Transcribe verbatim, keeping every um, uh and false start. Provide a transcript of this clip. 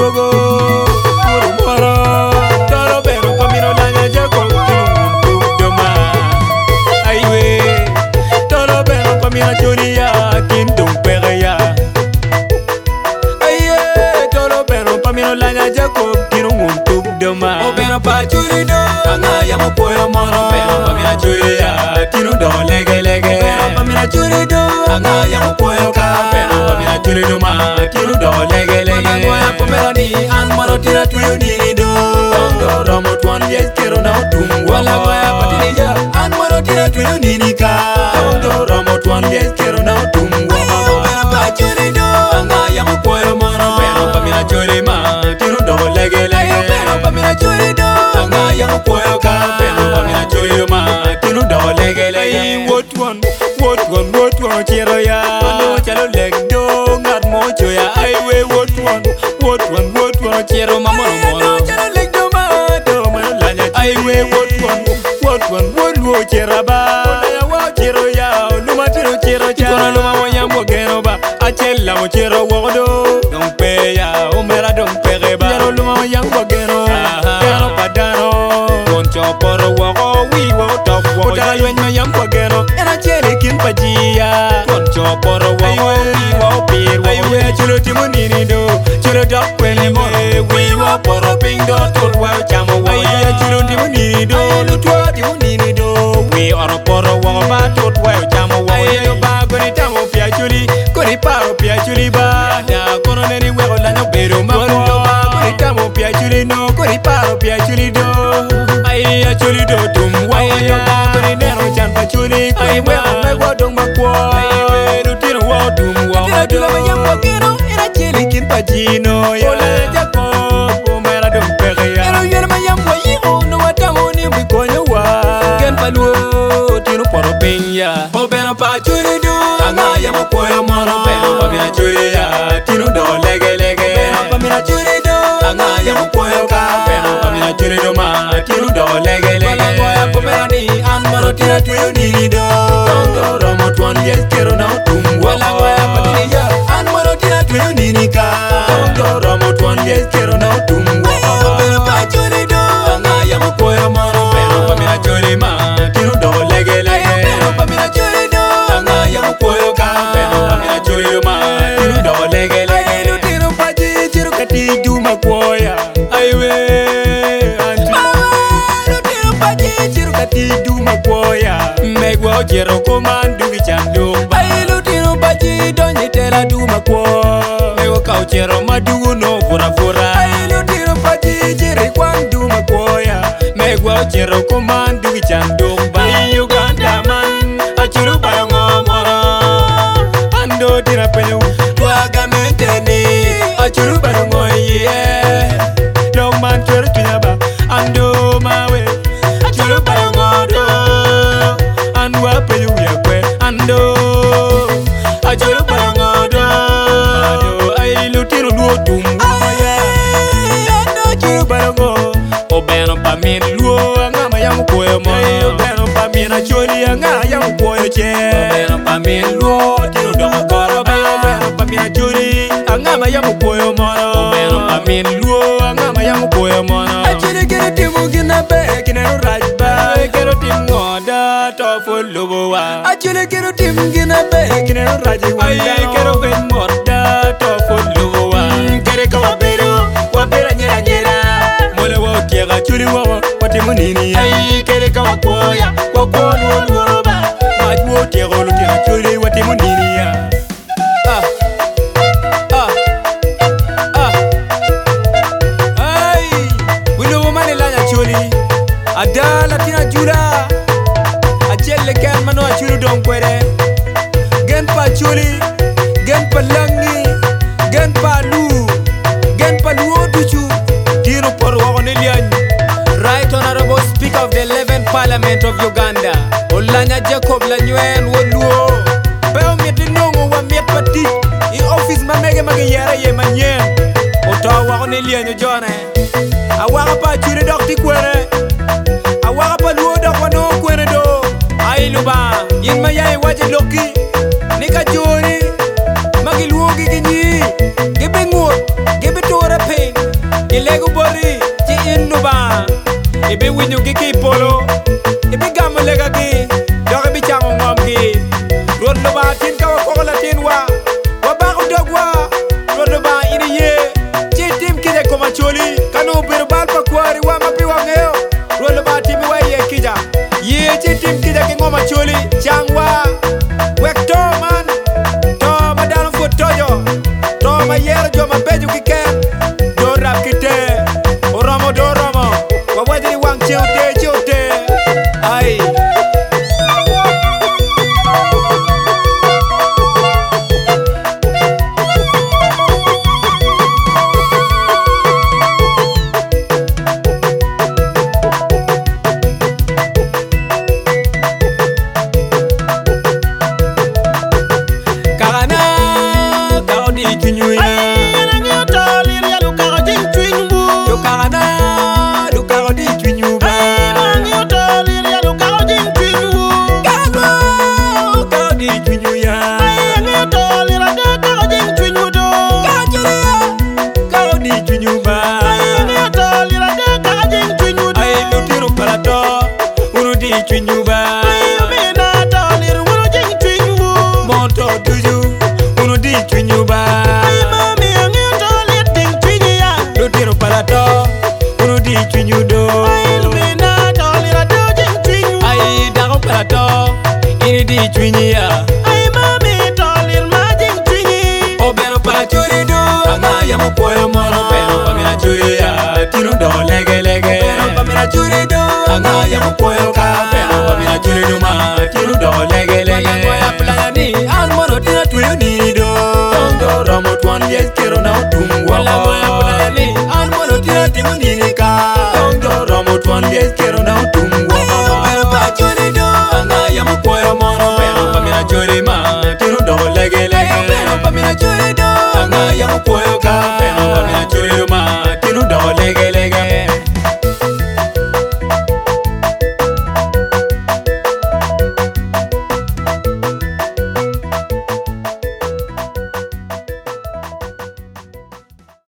duogo Uru moro Toro bero pamino lanya Jacob Kinu doma Aiwe Toro bero pamino chulia Kintung pereya Aiye Toro bero pamino lanya Jacob Kinu doma O bero pa chuli do Anga yamo poyo moro Bero pamino chulia Kinu do lege lege Bero pamino chuli do Anga yamo poyo ka Bero pamino chuli do ma Kinu do lege lege Anga pomero ni an moro tira tuyo nini do Tondo romo tuan yes kero na utum Wala waya patini ja An moro tira tuyo nini ka Tondo romo tuan yes kero na utum Wala waya pa chuli do Anga yamo poyo moro Bero pamino chuli ma Kinu do lege lege Bero pamino chuli do Anga yamo poyo ka Bero pamino chuli ma Kinu do lege lege What one, what one, what one chero ya Ano chalo leg do Ngat mo choya Aiwe what one, what one, what one chero mama moro Chalo leg do ma do ma lanya Aiwe what one, what one, what one chero ba Lanya wa chero ya Luma chero chero cha Kono luma wanya mo geno ba Achela mo chero wodo Dong pe ya Omera dong pe reba Chero luma wanya mo geno Geno padano Koncho poro wako Wiwo top wako Utaka lwen ma yam mo geno Ena chele kin pajia Koncho poro wako Wiwo pir wako Aiwe chilo timo nini do Chilo dok kwele mo Wiwo poro ping do Tur wao chamo wao Aiwe chilo timo nini do Lutwa timo nini do Wi oro poro wako ba Tur wao chamo wao Aiwe ba koni tamo pia chuli Koni paro pia chuli ba Da kono neni weko lanyo beru ma Kondo ba koni tamo pia chuli no Koni paro pia chuli do Aiwe chuli do tum wao Aiwe ba koni nero chan pa chuli Koni weko mego dong ma kwa Aiwe lutino wao tum wao Tira tula ma yambo kero Ina chili kin pa chino ya Ola Jacob Omera dong peke ya Ero yere ma yambo yiho No watamo ni wikonyo wa Gen paluo Tino poro penya Obena pa chuli do Anga yamo poyo moro Beno pa mina chuli ya Tino do lege lege Beno pa mina chuli do Anga yamo poyo ka Beno pa mina chuli do ma Tino do lege lege Wala moya pomera ni An moro tira tuyo nini do Tondo romo tuan yes kero na utum Wala moya patini ja An moro tira tuyo nini ka Tondo romo tuan yes kero na utum Beno pa chuli do Anga yamo poyo moro Beno pa mina chuli ma Tino do lege lege Beno pa mina chuli do Anga yamo poyo ka Beno pa mina chuli ma Tino do lege lege Ainu tino paji chiru kati juma kuoya Aiwe Ainu tino paji chiru kati juma kuoya Megwa chero komandu vichandu Ainu tino paji donye tela duma kuo Mewa kau chero madugu no fura fura Ainu tino paji chiri kwandu makuoya Megwa chero komandu vichandu Bai Uganda man Achiru bayo ngomoro Ando tira penyu Tuaga menteni Achiru bayo ngoye Long man chero tunyaba Ando mawe Achiru bayo ngodo Anwa penyu yakwe Ando Achiru bayo ngodo Ando ailu tiro luo tumwaya Ando chiru bayo ngo Obeno pa min luo Angama yamu koyo mo Obeno pa min acholi Anga yamu koyo che Obeno pa min luo Tiro dongo koro ba Obeno pa min acholi Angama yamu koyo mo Obeno pa min luo Angama yamu koyo mo Achili kero timu gina be Kinero rajba Kero timu ngoda Tofo lobo wa Achili kero timu gina be Kinero rajba Aye kero ben moda Tofo lobo wa Kere kawa beru Wapera nyera nyera Mole wa utiega chuli wa Watimu nini Aye kere kawa koya Wako luo luo ba Majmu utiega Utiega chuli Watimu nini ya Ah Ah Ah Ay Wino wumani lanya chuli Adala tina jula Achele ken mano achulu don kwere Gen pa chuli Gen pa langi Gen pa lu Gen pa luo duchu Tiro por wagonilian Right Honorable Speaker of the eleventh Parliament of Uganda Olanya Jacob Lanyuen Woluo Peo mieti nongo wa miet pati I office mamege mage yere ye manyen Otawa wagonilian yo jone Awaka pa chuli dokti kwere Awaka pa luo dok wano kwere do Ailuba Yin mayai waje loki Nika jori Magi luo giginyi Gibe ngur Gibe tora pain nuba ibi winyu gi ki polo ibi gam lega gi doge bi chango ngom gi rod nuba tin ka ko la tin wa wa ba ko dogwa rod nuba ini ye ci tim ki de ko ma choli kanu bir bal pa kwari wa ma pi wa ngeo rod nuba tim wa ye kija ye ci tim ki de ki ngoma choli changwa wek to man to ma dal fo tojo to ma yer jo ma beju ki ken do rap ki te oromo do romo wa wajiri wang chute chute ai Chunyuba mina tolir wuro jing chunyubu moto tuju uno di chunyuba mami ngi tolir ding chunya lo tiro palato uno di chunyudo mina tolir do jing chunyu ai dago palato ini di chunya ai mami tolir ma jing chunyi obero pachuri do anga ya mo poyo moro pero pamina chuya tiro do lege lege pero pamina churi do anga ya mo poyo ka Kiru do lege lege ya plani an moro tina tuyo ni do do romo twan yes kiru na utum